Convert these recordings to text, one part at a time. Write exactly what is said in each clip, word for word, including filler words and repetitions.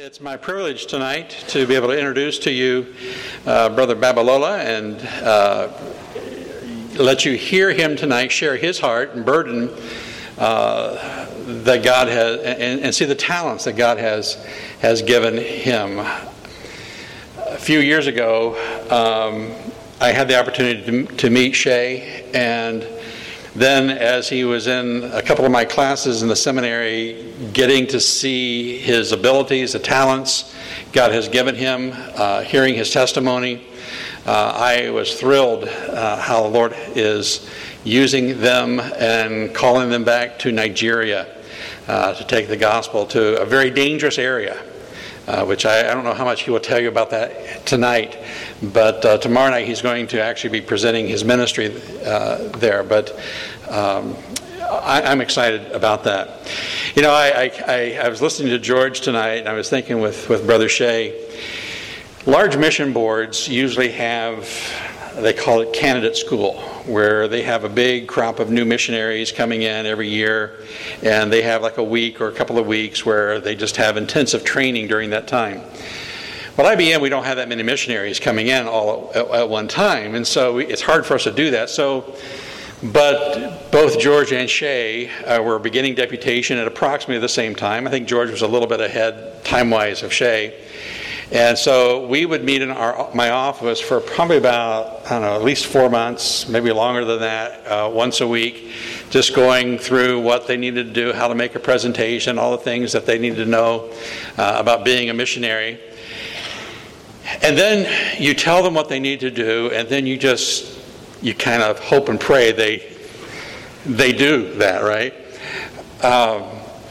It's my privilege tonight to be able to introduce to you uh, Brother Babalola and uh, let you hear him tonight share his heart and burden uh, that God has, and, and see the talents that God has has given him. A few years ago, um, I had the opportunity to, to meet Shay, and then as he was in a couple of my classes in the seminary, getting to see his abilities, the talents God has given him, uh, hearing his testimony, uh, I was thrilled uh, how the Lord is using them and calling them back to Nigeria uh, to take the gospel to a very dangerous area. Uh, which I, I don't know how much he will tell you about that tonight, but uh, tomorrow night he's going to actually be presenting his ministry uh, there. But um, I, I'm excited about that. You know, I, I, I was listening to George tonight, and I was thinking with, with Brother Shay, large mission boards usually have, they call it candidate school, where they have a big crop of new missionaries coming in every year, and they have like a week or a couple of weeks where they just have intensive training during that time. Well, I B M, we don't have that many missionaries coming in all at, at one time, and so it's hard for us to do that. So, but both George and Shay uh, were beginning deputation at approximately the same time. I think George was a little bit ahead time-wise of Shay. And so we would meet in our my office for probably about, I don't know, at least four months, maybe longer than that, uh, once a week, just going through what they needed to do, how to make a presentation, all the things that they needed to know uh, about being a missionary. And then you tell them what they need to do, and then you just, you kind of hope and pray they, they do that, right? Um,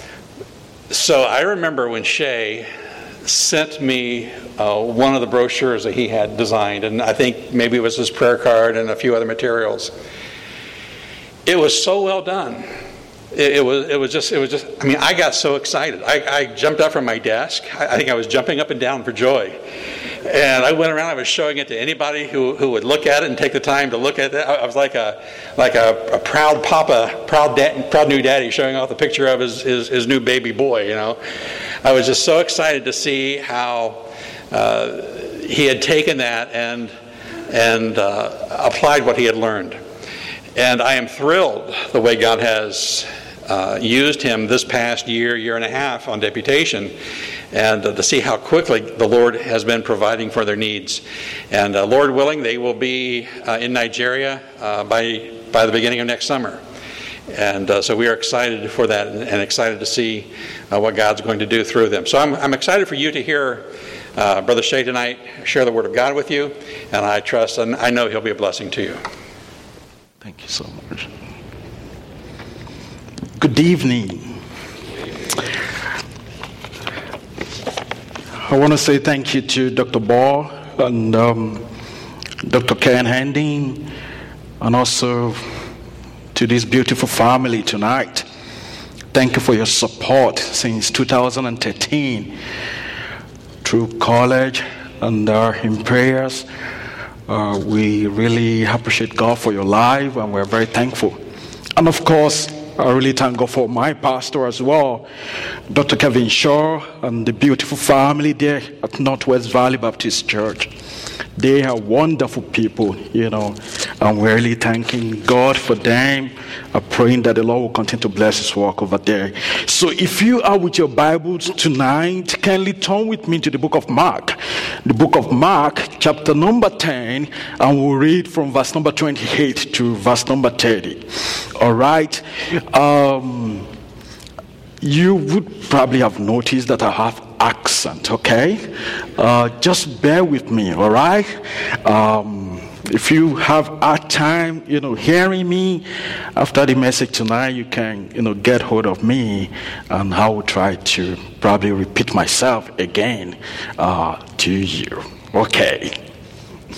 so I remember when Shay sent me uh, one of the brochures that he had designed, and I think maybe it was his prayer card and a few other materials. It was so well done. It, it was. It was just. It was just. I mean, I got so excited. I, I jumped up from my desk. I, I think I was jumping up and down for joy. And I went around. I was showing it to anybody who, who would look at it and take the time to look at it. I was like a like a, a proud papa, proud dad, proud new daddy showing off the picture of his, his his new baby boy. You know, I was just so excited to see how uh, he had taken that and and uh, applied what he had learned. And I am thrilled the way God has uh, used him this past year, year and a half on deputation, and uh, to see how quickly the Lord has been providing for their needs. And uh, Lord willing, they will be uh, in Nigeria uh, by by the beginning of next summer. And uh, so we are excited for that, and, and excited to see uh, what God's going to do through them. So I'm, I'm excited for you to hear uh, Brother Shay tonight share the Word of God with you, and I trust and I know he'll be a blessing to you. Thank you so much. Good evening. I want to say thank you to Doctor Ball and um, Doctor Ken Handing, and also to this beautiful family tonight. Thank you for your support since two thousand thirteen through college and uh, in prayers. Uh, we really appreciate God for your life, and we're very thankful. And of course, I really thank God for my pastor as well, Doctor Kevin Shaw, and the beautiful family there at Northwest Valley Baptist Church. They are wonderful people, you know, and we're really thanking God for them. I'm praying that the Lord will continue to bless his work over there. So if you are with your Bibles tonight, kindly turn with me to the book of Mark. The book of Mark, chapter number ten, and we'll read from verse number twenty-eight to verse number thirty. All right. Um, you would probably have noticed that I have accent, okay? Uh, just bear with me, all right? Um, if you have a time, you know, hearing me after the message tonight, you can, you know, get hold of me, and I will try to probably repeat myself again uh, to you, okay?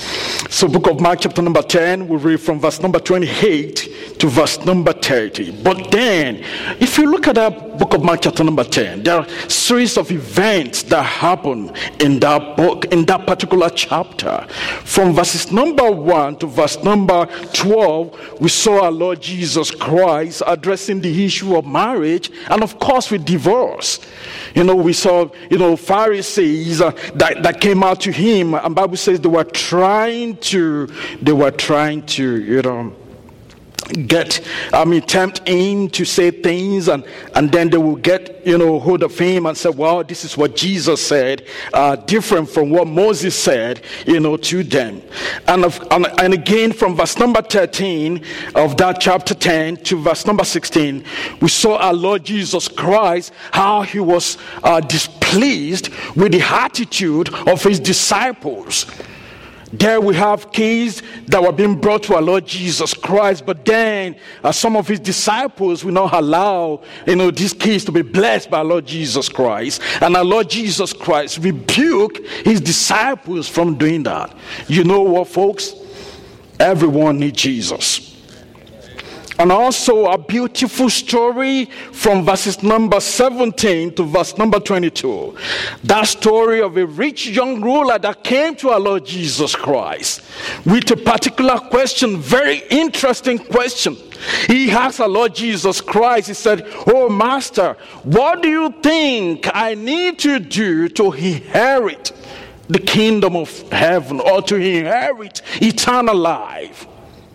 So book of Mark chapter number ten, we read from verse number twenty-eight to verse number thirty. But then, if you look at that book of Mark chapter number ten, there are a series of events that happen in that book, in that particular chapter. From verses number one to verse number twelve, we saw our Lord Jesus Christ addressing the issue of marriage, and of course with divorce. You know, we saw, you know, Pharisees uh, that, that came out to him, and Bible says they were trying to, they were trying to, you know, get, I mean, tempt him to say things, and, and then they will get, you know, hold of him and say, well, this is what Jesus said, uh, different from what Moses said, you know, to them. And, of, and, and again, from verse number thirteen of that chapter ten to verse number sixteen, we saw our Lord Jesus Christ, how he was uh, displeased with the attitude of his disciples. There we have keys that were being brought to our Lord Jesus Christ, but then uh, some of his disciples will not allow, you know, these keys to be blessed by our Lord Jesus Christ. And our Lord Jesus Christ rebuked his disciples from doing that. You know what, folks? Everyone needs Jesus. And also a beautiful story from verses number seventeen to verse number twenty-two. That story of a rich young ruler that came to our Lord Jesus Christ with a particular question, very interesting question. He asked our Lord Jesus Christ, he said, "Oh Master, what do you think I need to do to inherit the kingdom of heaven, or to inherit eternal life?"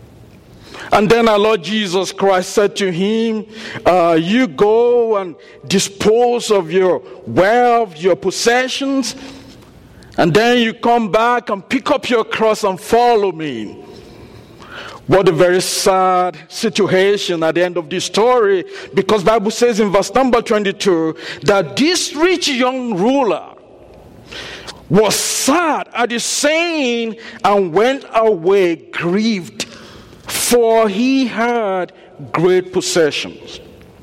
And then our Lord Jesus Christ said to him, uh, you go and dispose of your wealth, your possessions, and then you come back and pick up your cross and follow me. What a very sad situation at the end of this story, because the Bible says in verse number twenty-two that this rich young ruler was sad at the saying and went away grieved, for he had great possessions.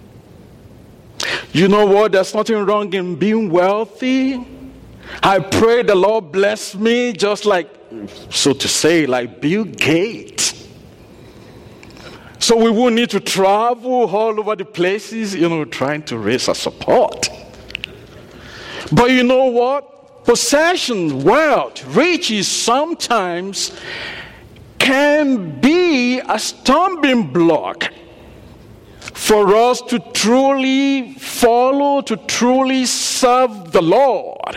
You know what? There's nothing wrong in being wealthy. I pray the Lord bless me just like, so to say, like Bill Gates. So we won't need to travel all over the places, you know, trying to raise our support. But you know what? Possession, wealth, riches sometimes can be a stumbling block for us to truly follow, to truly serve the Lord.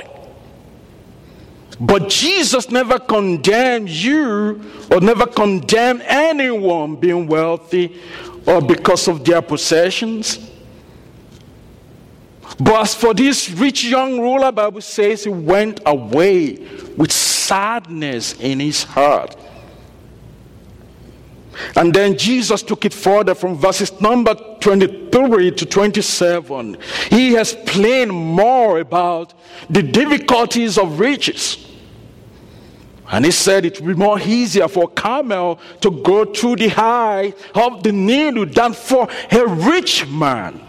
But Jesus never condemned you or never condemned anyone being wealthy or because of their possessions. But as for this rich young ruler, the Bible says he went away with sadness in his heart. And then Jesus took it further from verses number twenty-three to twenty-seven. He explained more about the difficulties of riches. And he said it would be more easier for a camel to go through the eye of the needle than for a rich man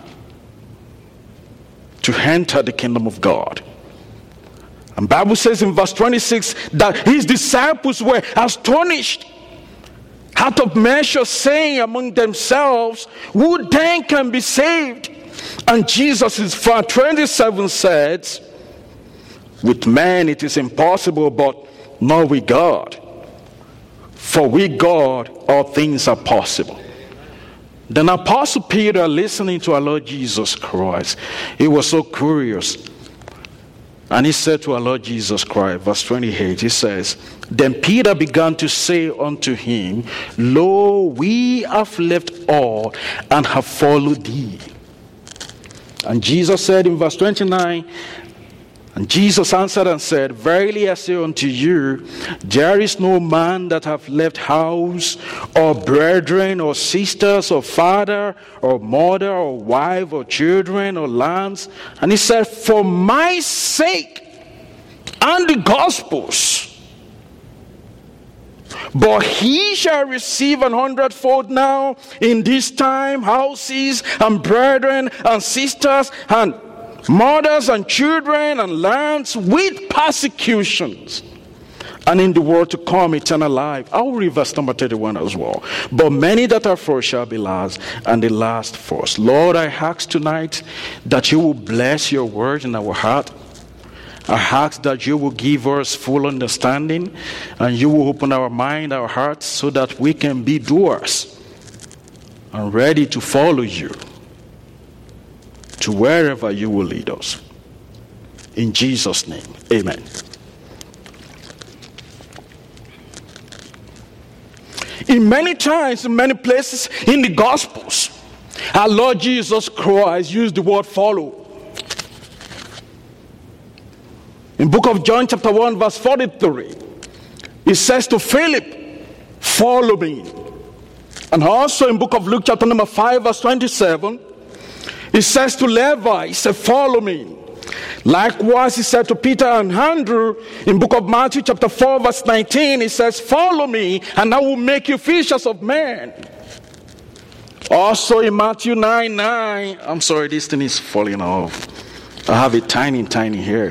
to enter the kingdom of God. And the Bible says in verse twenty-six that his disciples were astonished, out of measure, saying among themselves, who then can be saved? And Jesus in verse twenty-seven says, with man it is impossible, but not with God. For with God all things are possible. Then Apostle Peter, listening to our Lord Jesus Christ, he was so curious. And he said to our Lord Jesus Christ, verse twenty-eight, he says, then Peter began to say unto him, lo, we have left all and have followed thee. And Jesus said in verse twenty-nine, and Jesus answered and said, verily I say unto you, there is no man that hath left house, or brethren, or sisters, or father, or mother, or wife, or children, or lands. And he said, for my sake and the gospel's, but he shall receive an hundredfold now in this time, houses, and brethren, and sisters, and mothers and children and lands with persecutions, and in the world to come eternal life. I will read verse number thirty-one as well. But many that are first shall be last, and the last first. Lord, I ask tonight that you will bless your word in our heart. I ask that you will give us full understanding, and you will open our mind, our hearts, so that we can be doers and ready to follow you to wherever you will lead us. In Jesus' name, amen. In many times, in many places in the Gospels, our Lord Jesus Christ used the word follow. In book of John chapter one verse forty-three, it says to Philip, follow me. And also in book of Luke chapter number five verse twenty-seven, it says to Levi, he said, follow me. Likewise, he said to Peter and Andrew in book of Matthew chapter four verse nineteen, he says, follow me and I will make you fishers of men. Also in Matthew nine nine, I'm sorry, this thing is falling off. I have it tiny, tiny here.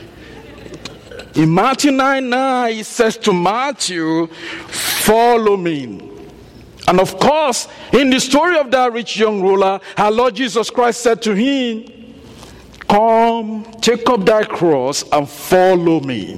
In Matthew nine nine, it says to Matthew, follow me. And of course, in the story of that rich young ruler, our Lord Jesus Christ said to him, come, take up thy cross and follow me.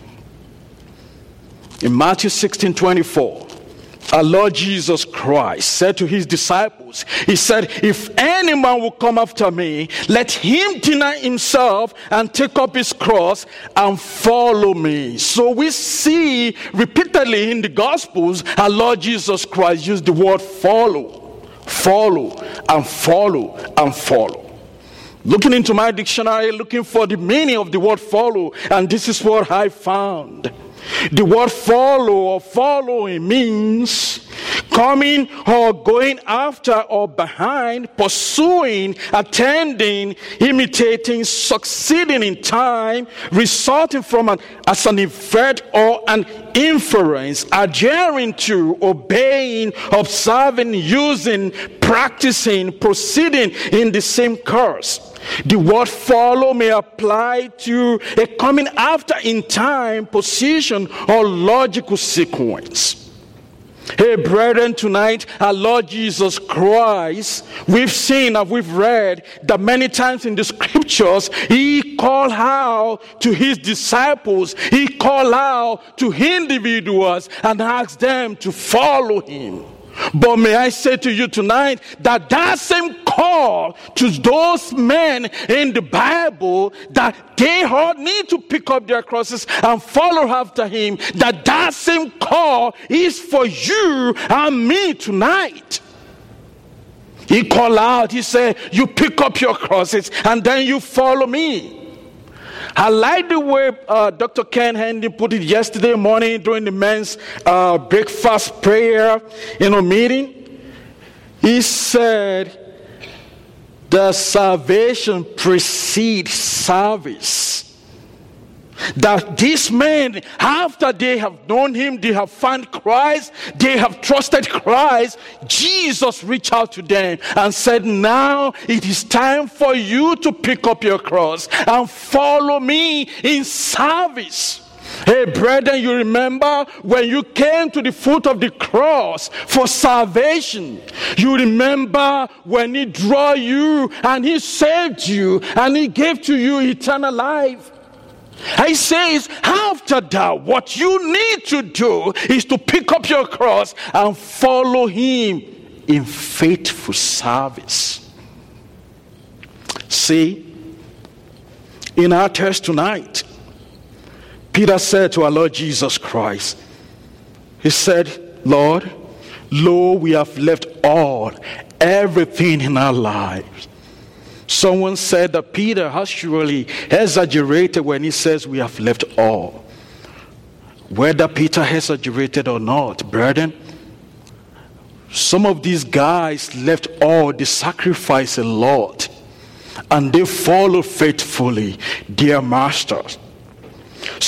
In Matthew sixteen twenty-four, our Lord Jesus Christ said to his disciples, he said, if any man will come after me, let him deny himself and take up his cross and follow me. So we see repeatedly in the Gospels, our Lord Jesus Christ used the word follow, follow, and follow, and follow. Looking into my dictionary, looking for the meaning of the word follow, and this is what I found. The word follow or following means coming or going after or behind, pursuing, attending, imitating, succeeding in time, resulting from an, as an event or an inference, adhering to, obeying, observing, using, practicing, proceeding in the same course. The word follow may apply to a coming after in time, position, or logical sequence. Hey, brethren, tonight, our Lord Jesus Christ, we've seen and we've read that many times in the scriptures, he called out to his disciples, he called out to individuals and asked them to follow him. But may I say to you tonight that that same call to those men in the Bible that they all need to pick up their crosses and follow after him, that that same call is for you and me tonight. He called out, he said, you pick up your crosses and then you follow me. I like the way uh, Doctor Ken Handy put it yesterday morning during the men's uh, breakfast prayer, you know, meeting. He said, the salvation precedes service. That these men, after they have known him, they have found Christ, they have trusted Christ, Jesus reached out to them and said, now it is time for you to pick up your cross and follow me in service. Hey, brethren, you remember when you came to the foot of the cross for salvation. You remember when he drew you and he saved you and he gave to you eternal life. He says, after that, what you need to do is to pick up your cross and follow him in faithful service. See, in our text tonight, Peter said to our Lord Jesus Christ, he said, Lord, lo, we have left all, everything in our lives. Someone said that Peter has surely exaggerated when he says we have left all. Whether Peter exaggerated or not, brethren, some of these guys left all, they sacrificed a lot, and they followed faithfully their masters.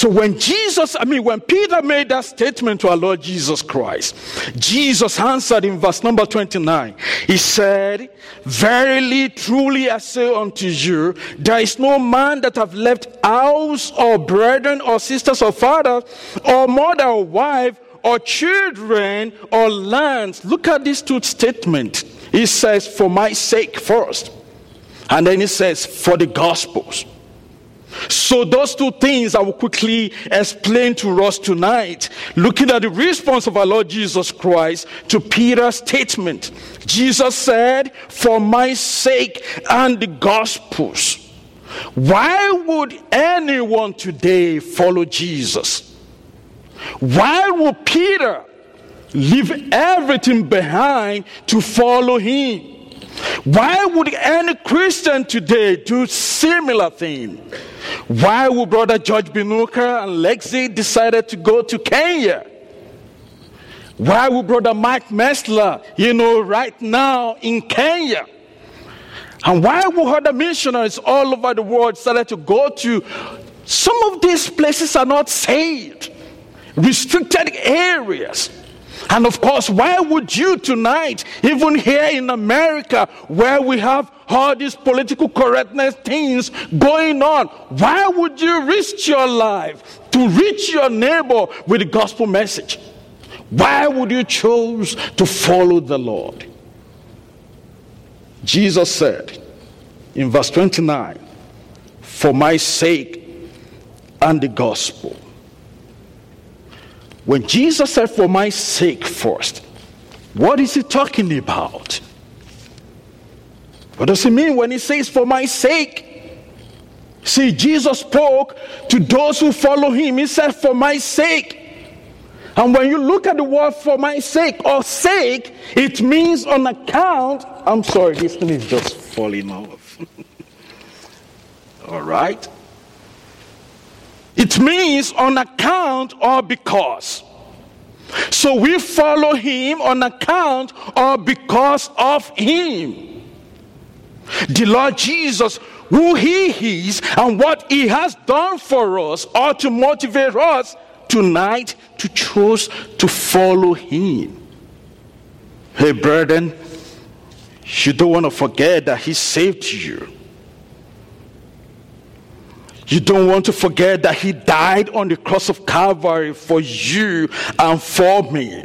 So when Jesus, I mean, when Peter made that statement to our Lord Jesus Christ, Jesus answered in verse number twenty-nine. He said, verily, truly I say unto you, there is no man that have left house or brethren or sisters or father or mother or wife or children or lands. Look at these two statements. He says, for my sake first. And then he says, for the gospels. So those two things I will quickly explain to us tonight, looking at the response of our Lord Jesus Christ to Peter's statement. Jesus said, for my sake and the gospels. Why would anyone today follow Jesus? Why would Peter leave everything behind to follow him? Why would any Christian today do similar thing? Why would Brother George Binuka and Lexi decided to go to Kenya? Why would Brother Mike Messler, you know, right now in Kenya? And why would other missionaries all over the world decided to go to? Some of these places are not saved, restricted areas. And of course, why would you tonight, even here in America, where we have all these political correctness things going on, why would you risk your life to reach your neighbor with the gospel message? Why would you choose to follow the Lord? Jesus said in verse twenty-nine, for my sake and the gospel. When Jesus said, for my sake first, what is he talking about? What does he mean when he says, for my sake? See, Jesus spoke to those who follow him. He said, for my sake. And when you look at the word for my sake or sake, it means on account. I'm sorry, this thing is just falling off. All right. It means on account or because. So we follow him on account or because of him. The Lord Jesus, who he is and what he has done for us, ought to motivate us tonight to choose to follow him. Hey, brethren, you don't want to forget that he saved you. You don't want to forget that he died on the cross of Calvary for you and for me.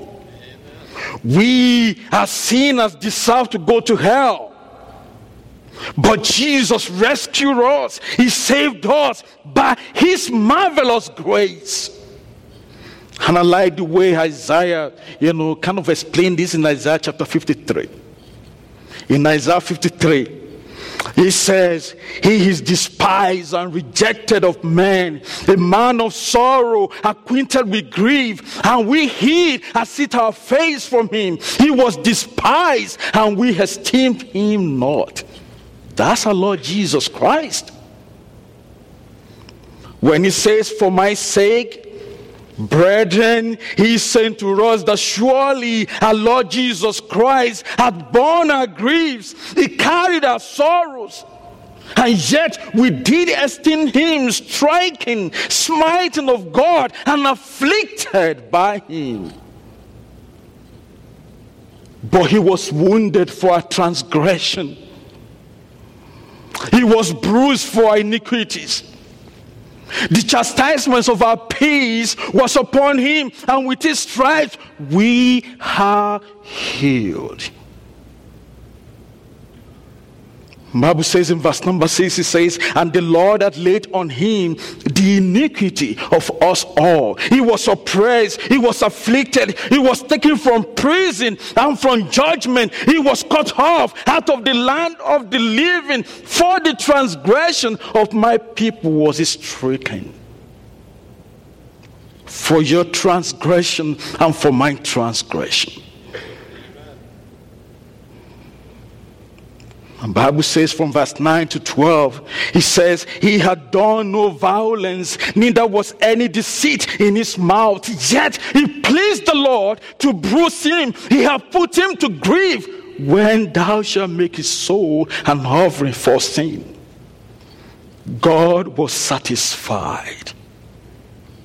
We as sinners deserve to go to hell. But Jesus rescued us. He saved us by his marvelous grace. And I like the way Isaiah, you know, kind of explained this in Isaiah chapter fifty-three. In Isaiah fifty-three, he says, he is despised and rejected of men, a man of sorrow, acquainted with grief, and we hid and hid our face from him. He was despised, and we esteemed him not. That's our Lord Jesus Christ. When he says, for my sake, brethren, he is saying to us that surely our Lord Jesus Christ had borne our griefs. He carried our sorrows. And yet we did esteem him stricken, smitten of God, and afflicted by him. But he was wounded for our transgression. He was bruised for our iniquities. The chastisement of our peace was upon him, and with his stripes we are healed. The Bible says in verse number six, it says, and the Lord had laid on him the iniquity of us all. He was oppressed, he was afflicted, he was taken from prison and from judgment. He was cut off out of the land of the living. For the transgression of my people was he stricken. For your transgression and for my transgression. The Bible says from verse nine to twelve, he says, he had done no violence, neither was any deceit in his mouth. Yet he pleased the Lord to bruise him. He had put him to grief. When thou shalt make his soul an offering for sin, God was satisfied.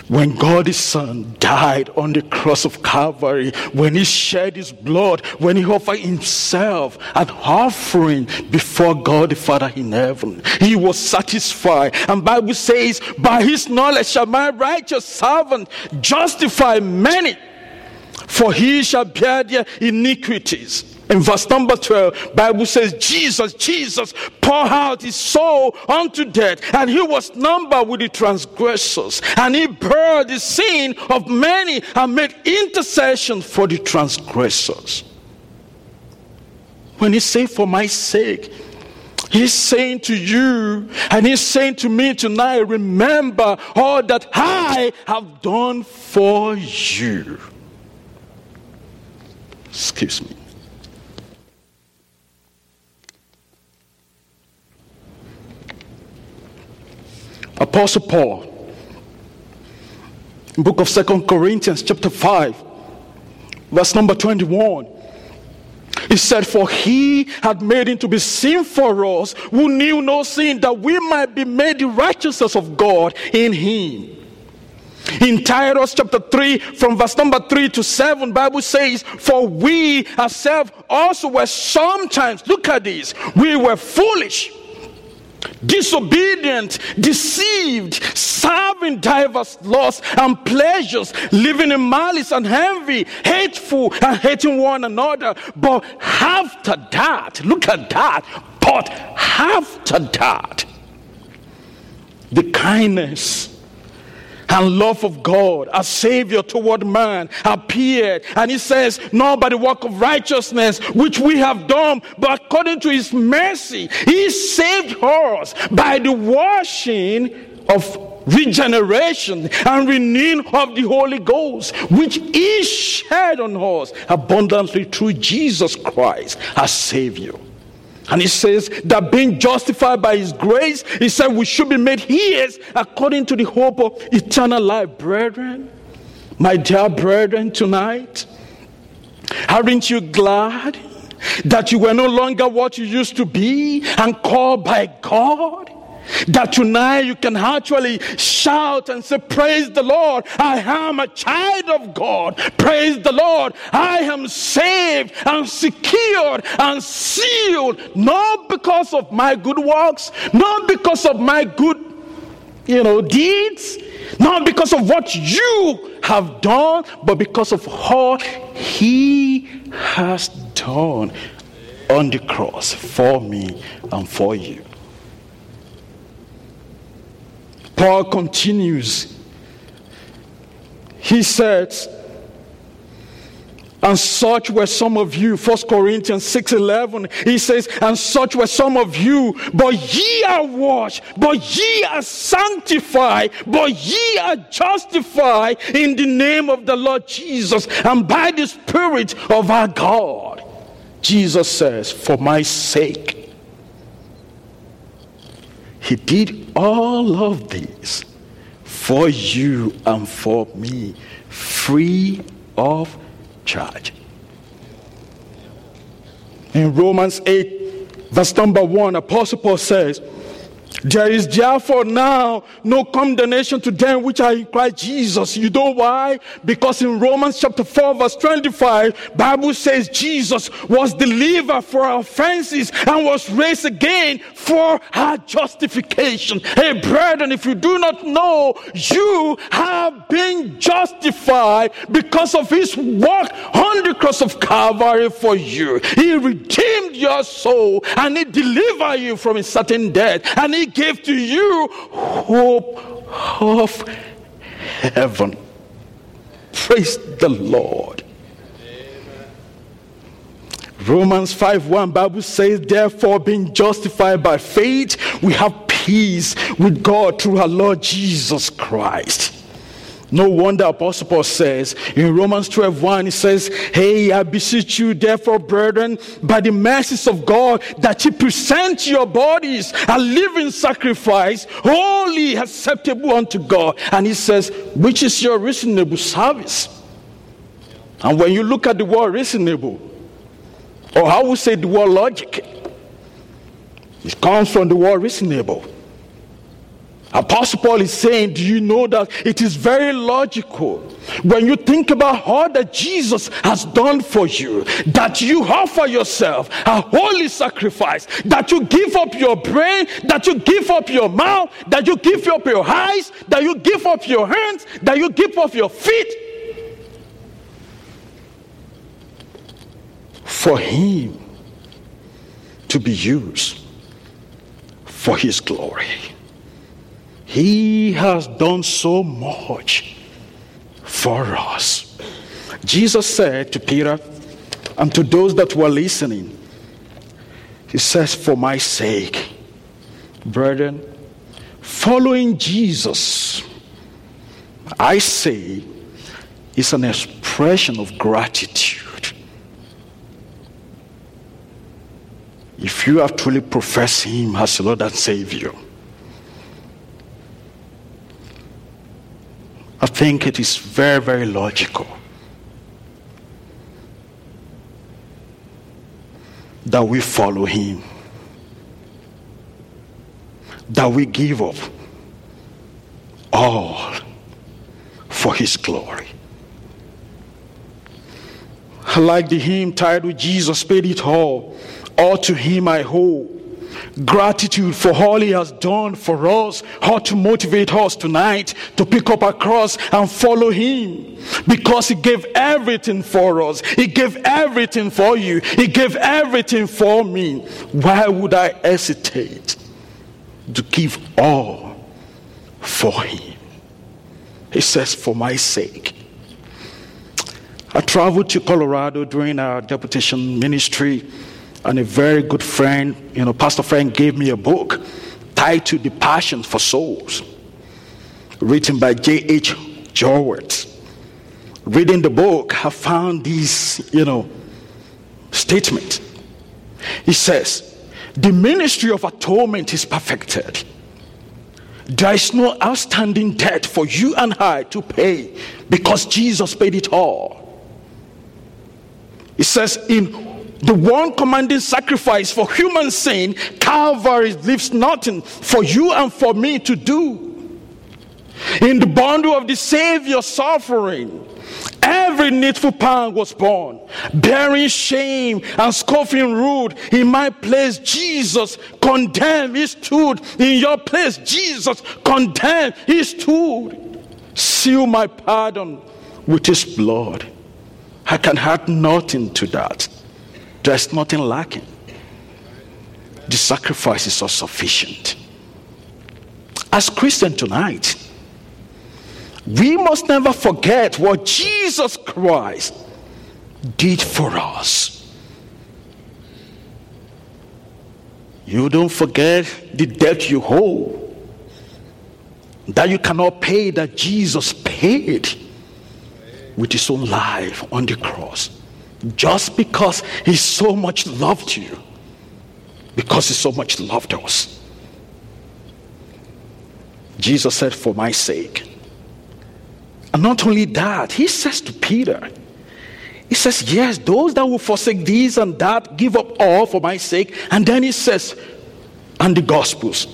When God the Son died on the cross of Calvary, when he shed his blood, when he offered himself an offering before God the Father in heaven, he was satisfied. And the Bible says, by his knowledge shall my righteous servant justify many, for he shall bear their iniquities. In verse number twelve, Bible says, Jesus, Jesus poured out his soul unto death, and he was numbered with the transgressors, and he bare the sin of many and made intercession for the transgressors. When he said, for my sake, he's saying to you, and he's saying to me tonight, remember all that I have done for you. Excuse me. Apostle Paul, in book of Second Corinthians chapter five, verse number twenty-one, he said, for he had made him to be sin for us, who knew no sin, that we might be made the righteousness of God in him. In Titus chapter three, from verse number three to seven, Bible says, for we ourselves also were sometimes, look at this, we were foolish, disobedient, deceived, serving diverse lusts and pleasures, living in malice and envy, hateful and hating one another. But after that, look at that, but after that, the kindness and love of God, our Savior toward man, appeared. And he says, not by the work of righteousness which we have done, but according to his mercy, he saved us by the washing of regeneration and renewing of the Holy Ghost, which he shed on us abundantly through Jesus Christ, our Savior. And he says that being justified by his grace, he said we should be made heirs according to the hope of eternal life. Brethren, my dear brethren, tonight, aren't you glad that you were no longer what you used to be and called by God? That tonight you can actually shout and say, praise the Lord, I am a child of God. Praise the Lord, I am saved and secured and sealed, not because of my good works, not because of my good, you know, deeds, not because of what you have done, but because of what he has done on the cross for me and for you. Paul continues. He says, and such were some of you. First Corinthians six eleven, he says, and such were some of you, but ye are washed, but ye are sanctified, but ye are justified in the name of the Lord Jesus and by the Spirit of our God. Jesus says, for my sake, he did all of this for you and for me, free of charge. In Romans eight, verse number one, Apostle Paul says, there is therefore now no condemnation to them which are in Christ Jesus. You know why? Because in Romans chapter four, verse twenty-five, Bible says Jesus was delivered for our offenses and was raised again for our justification. Hey, brethren, if you do not know, you have been justified because of his work on the cross of Calvary for you. He redeemed your soul and he delivered you from a certain death, and he gave to you hope of heaven. Praise the Lord. Amen. Romans five one, Bible says, therefore being justified by faith, we have peace with God through our Lord Jesus Christ. No wonder Apostle Paul says in Romans twelve one, he says, hey, I beseech you therefore, brethren, by the mercies of God, that ye present your bodies a living sacrifice, holy, acceptable unto God. And he says, which is your reasonable service. And when you look at the word reasonable, or how we say the word logic, it comes from the word reasonable. Apostle Paul is saying, do you know that it is very logical when you think about all that Jesus has done for you, that you offer yourself a holy sacrifice, that you give up your brain, that you give up your mouth, that you give up your eyes, that you give up your hands, that you give up your feet for him to be used for his glory. He has done so much for us. Jesus said to Peter and to those that were listening, he says, for my sake, brethren, following Jesus, I say, is an expression of gratitude. If you have truly professed him as Lord and Savior, I think it is very, very logical that we follow him, that we give up all for his glory. I like the hymn titled, Jesus Paid It All, all to him I owe. Gratitude for all he has done for us ought to motivate us tonight to pick up our cross and follow him, because he gave everything for us. He gave everything for you. He gave everything for me. Why would I hesitate to give all for him? He says, for my sake. I traveled to Colorado during our deputation ministry, and a very good friend, you know, Pastor Frank, gave me a book titled The Passion for Souls, written by J H Jowett. Reading the book, I found this, you know, statement. He says, the ministry of atonement is perfected. There is no outstanding debt for you and I to pay, because Jesus paid it all. He says, in the one commanding sacrifice for human sin, Calvary leaves nothing for you and for me to do. In the bundle of the Savior's suffering, every needful pang was borne. Bearing shame and scoffing rude, in my place Jesus condemned, he stood. In your place Jesus condemned, he stood. Seal my pardon with his blood. I can add nothing to that. There's nothing lacking. The sacrifices are sufficient. As Christians tonight, we must never forget what Jesus Christ did for us. You don't forget the debt you owe, that you cannot pay, that Jesus paid with his own life on the cross. Just because he so much loved you, because he so much loved us. Jesus said, for my sake. And not only that, he says to Peter, he says, yes, those that will forsake this and that, give up all for my sake. And then he says, and the Gospels.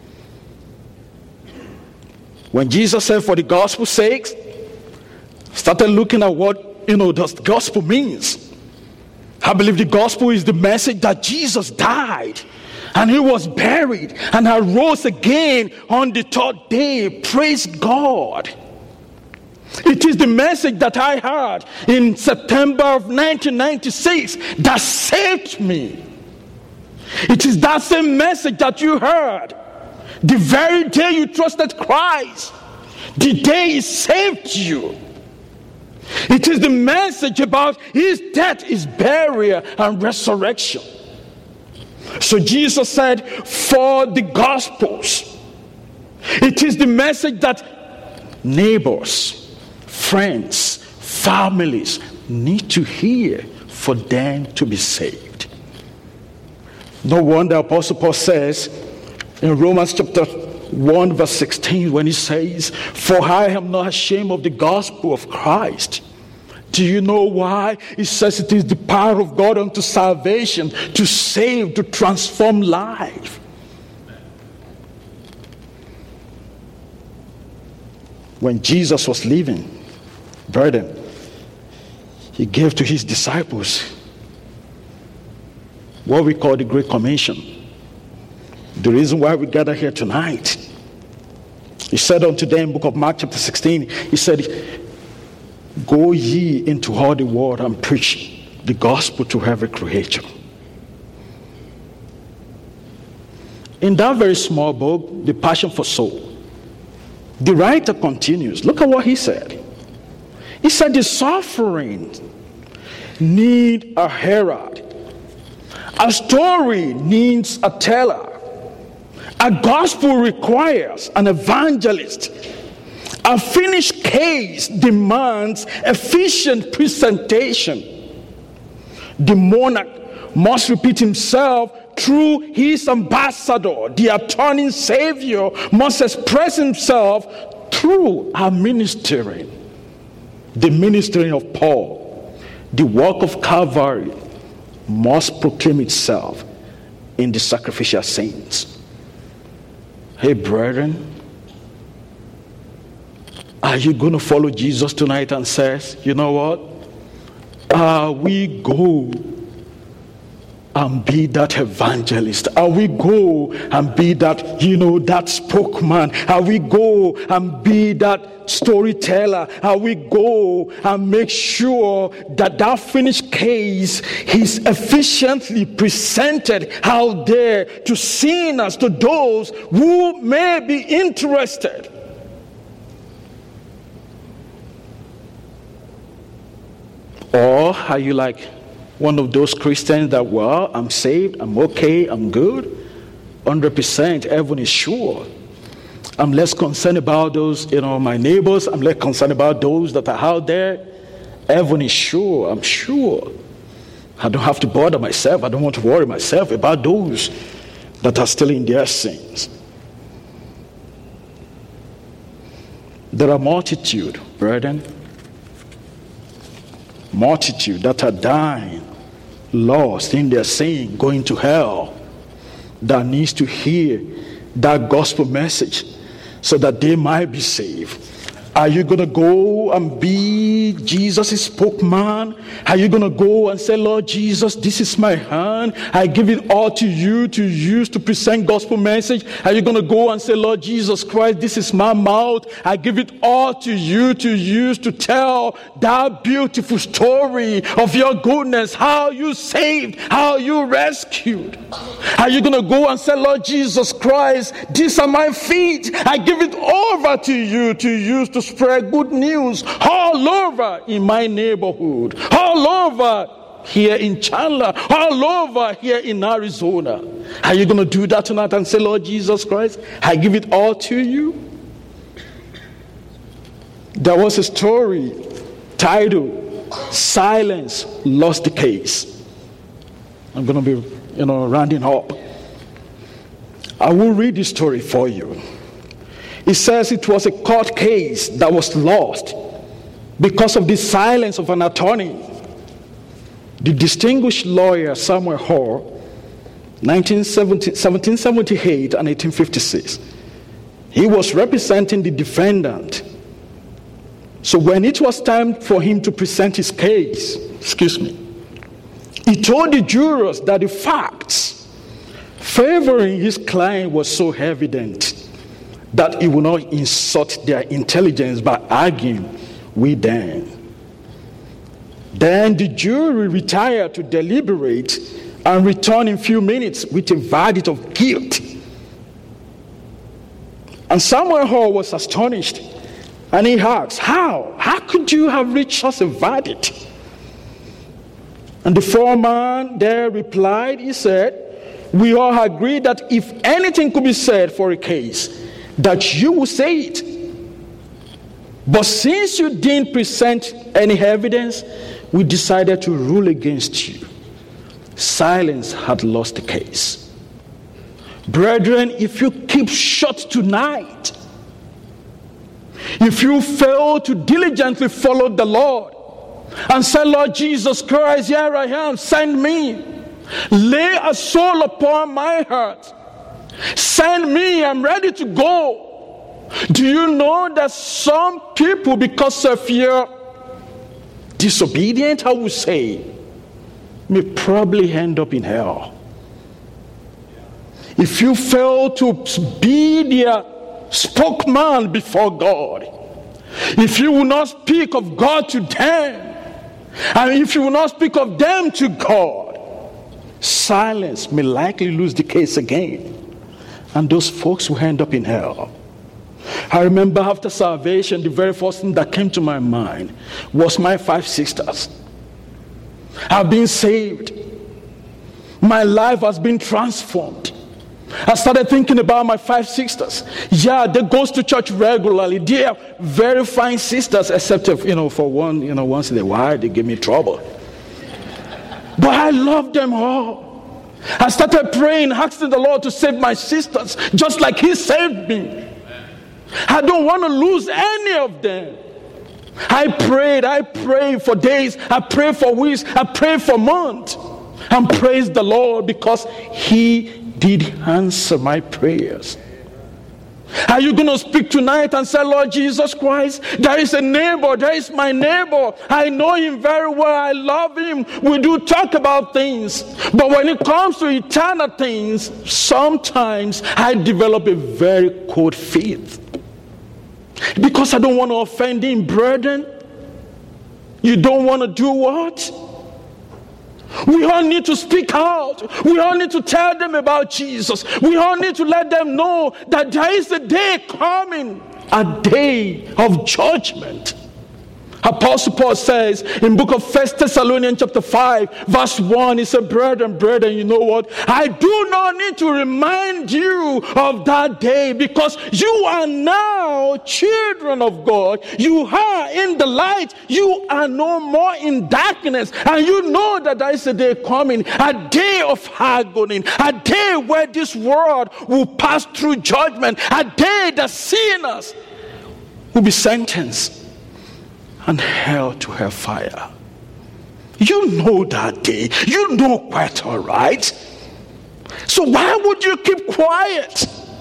When Jesus said, for the gospel's sake, started looking at what, you know, the gospel means. I believe the gospel is the message that Jesus died and he was buried and arose again on the third day. Praise God. It is the message that I heard in September of nineteen ninety-six that saved me. It is that same message that you heard the very day you trusted Christ, the day he saved you. It is the message about his death, his burial, and resurrection. So Jesus said, for the Gospels, it is the message that neighbors, friends, families need to hear for them to be saved. No wonder Apostle Paul says in Romans chapter one verse sixteen, when he says, for I am not ashamed of the gospel of Christ. Do you know why? He says it is the power of God unto salvation, to save, to transform life. when Jesus was leaving, brethren, he gave to his disciples what we call the Great Commission. The reason why we gather here tonight. He said unto them in the book of Mark chapter sixteen, he said, go ye into all the world and preach the gospel to every creature. In that very small book, The Passion for Soul, the writer continues. Look at what he said. He said, the suffering need a herald. A story needs a teller. A gospel requires an evangelist. A finished case demands efficient presentation. The monarch must repeat himself through his ambassador. The atoning Savior must express himself through our ministering. The ministering of Paul, the work of Calvary, must proclaim itself in the sacrificial saints. Hey, brethren, are you going to follow Jesus tonight and says, you know what? Are we go and be that evangelist? Are we go and be that, you know, that spokesman? Are we go and be that storyteller? Are we go and make sure that that finished case is efficiently presented out there to sinners, to those who may be interested? Or are you like one of those Christians that, well, I'm saved, I'm okay, I'm good, one hundred percent, heaven is sure. I'm less concerned about those, you know, my neighbors. I'm less concerned about those that are out there. Heaven is sure, I'm sure. I don't have to bother myself. I don't want to worry myself about those that are still in their sins. There are multitude, brethren, multitude that are dying, lost in their sin, going to hell, that needs to hear that gospel message so that they might be saved. Are you going to go and be Jesus' spokesman? Are you going to go and say, Lord Jesus, this is my hand. I give it all to you to use to present gospel message. Are you going to go and say, Lord Jesus Christ, this is my mouth. I give it all to you to use to tell that beautiful story of your goodness, how you saved, how you rescued. Are you going to go and say, Lord Jesus Christ, these are my feet. I give it over to you to use to spread good news all over in my neighborhood, all over here in Chandler, all over here in Arizona. Are you going to do that tonight and say, Lord Jesus Christ, I give it all to you? There was a story titled, Silence Lost the Case. I'm going to be, you know, rounding up. I will read this story for you. It says it was a court case that was lost because of the silence of an attorney. The distinguished lawyer Samuel Hall, seventeen seventy-eight and eighteen fifty-six, he was representing the defendant. So when it was time for him to present his case, excuse me, he told the jurors that the facts favoring his client was so evident that he would not insult their intelligence by arguing with them. Then the jury retired to deliberate and returned in a few minutes with a verdict of guilt. And Samuel Hall was astonished, and he asked, how? How could you have reached such a verdict? And the foreman there replied, he said, we all agreed that if anything could be said for a case, that you will say it. But since you didn't present any evidence, we decided to rule against you. Silence had lost the case. Brethren, if you keep shut tonight, if you fail to diligently follow the Lord and say, Lord Jesus Christ, here I am, send me. Lay a soul upon my heart. Send me, I'm ready to go. Do you know that some people, because of your disobedience, I would say, may probably end up in hell? If you fail to be their spokesman before God, if you will not speak of God to them, and if you will not speak of them to God, silence may likely lose the case again, and those folks will end up in hell. I remember after salvation, the very first thing that came to my mind was my five sisters. I've been saved. My life has been transformed. I started thinking about my five sisters. Yeah, they goes to church regularly. They are very fine sisters, except if, you know, for one, you know, once in a while they give me trouble. But I love them all. I started praying, asking the Lord to save my sisters, just like He saved me. I don't want to lose any of them. I prayed, I prayed for days, I prayed for weeks, I prayed for months. And praise the Lord, because He did answer my prayers. Are you going to speak tonight and say, Lord Jesus Christ, there is a neighbor, there is my neighbor. I know him very well, I love him. We do talk about things. But when it comes to eternal things, sometimes I develop a very cold faith. Because I don't want to offend him, brethren. You don't want to do what? We all need to speak out. We all need to tell them about Jesus. We all need to let them know that there is a day coming, a day of judgment. Apostle Paul says in book of First Thessalonians chapter five, verse one, he said, brethren, brethren, you know what? I do not need to remind you of that day, because you are now children of God. You are in the light. You are no more in darkness. And you know that there is a day coming, a day of agony, a day where this world will pass through judgment, a day that sinners will be sentenced and held to hellfire. You know that day. You know quite all right. So why would you keep quiet?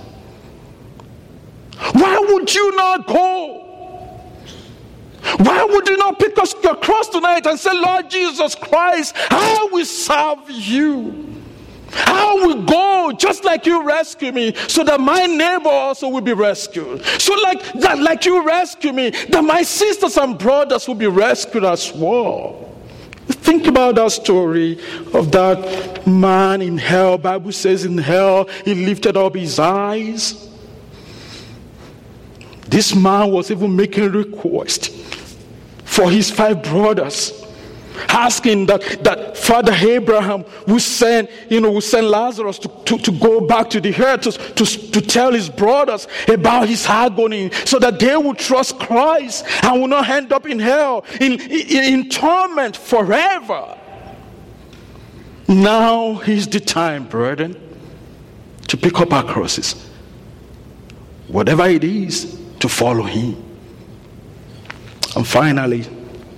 Why would you not go? Why would you not pick up your cross tonight and say, Lord Jesus Christ, I will serve you. I will go just like you rescue me, so that my neighbor also will be rescued. So like that, like you rescue me, that my sisters and brothers will be rescued as well. Think about that story of that man in hell. Bible says in hell, he lifted up his eyes. This man was even making request for his five brothers, asking that, that Father Abraham would send, you know, would send Lazarus to, to, to go back to the earth to, to, to tell his brothers about his agony, so that they would trust Christ and will not end up in hell, in, in, in torment forever. Now is the time, brethren, to pick up our crosses, whatever it is, to follow Him. And finally,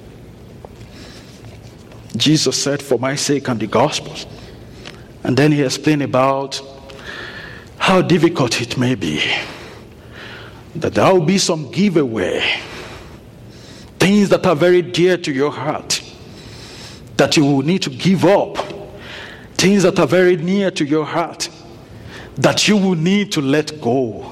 Jesus said, for my sake and the Gospels. And then He explained about how difficult it may be, that there will be some giveaway, things that are very dear to your heart, that you will need to give up, things that are very near to your heart, that you will need to let go,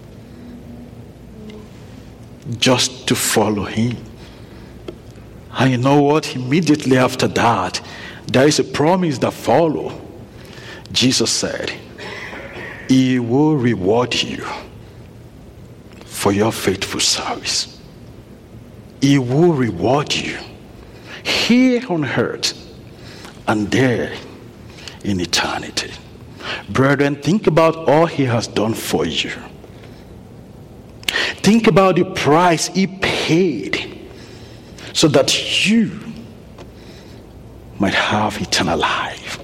just to follow Him. And you know what? Immediately after that, there is a promise that follows. Jesus said, He will reward you for your faithful service. He will reward you here on earth and there in eternity. Brethren, think about all He has done for you. Think about the price He paid so that you might have eternal life.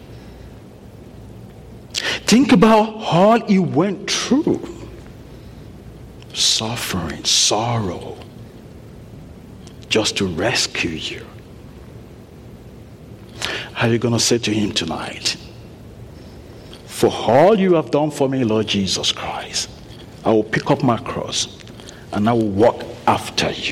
Think about all He went through. Suffering, sorrow, just to rescue you. Are you going to say to Him tonight, for all you have done for me, Lord Jesus Christ, I will pick up my cross and I will walk after you.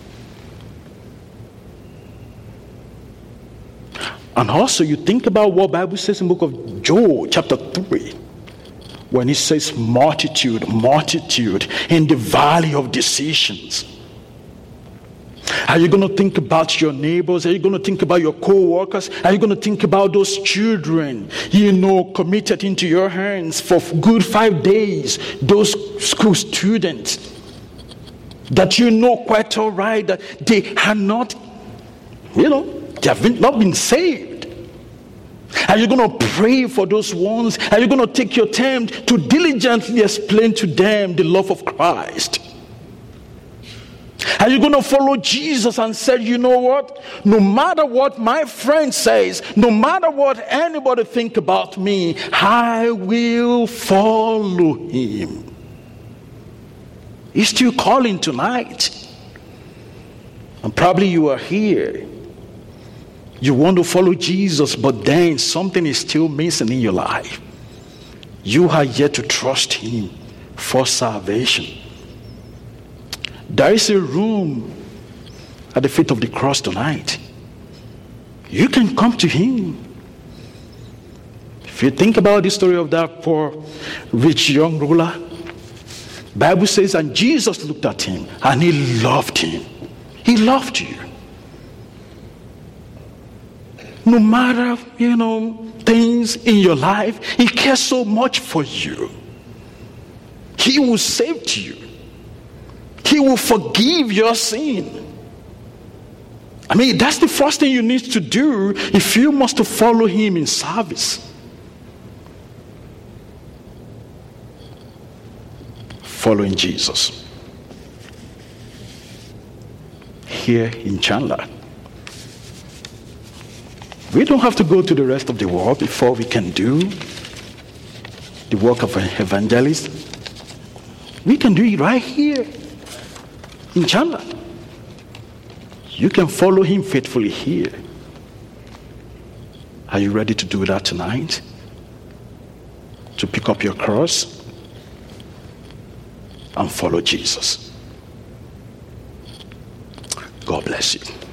And also you think about what Bible says in the book of Joel chapter three, when it says multitude, multitude in the valley of decisions. Are you going to think about your neighbors? Are you going to think about your co-workers? Are you going to think about those children, you know, committed into your hands for good five days, those school students that you know quite all right that they are not, you know, they have not been saved? Are you going to pray for those ones? Are you going to take your time to diligently explain to them the love of Christ? Are you going to follow Jesus and say, you know what? No matter what my friend says, no matter what anybody think about me, I will follow him. He's still calling tonight. And probably you are here. You want to follow Jesus, but then something is still missing in your life. You are yet to trust him for salvation. There is a room at the feet of the cross tonight. You can come to him. If you think about the story of that poor rich young ruler, Bible says, and Jesus looked at him and he loved him. He loved you. No matter, you know, things in your life, he cares so much for you. He will save you. He will forgive your sin. I mean, that's the first thing you need to do if you must to follow him in service. Following Jesus. Here in Chandler. We don't have to go to the rest of the world before we can do the work of an evangelist. We can do it right here in Chandler. You can follow him faithfully here. Are you ready to do that tonight? To pick up your cross and follow Jesus. God bless you.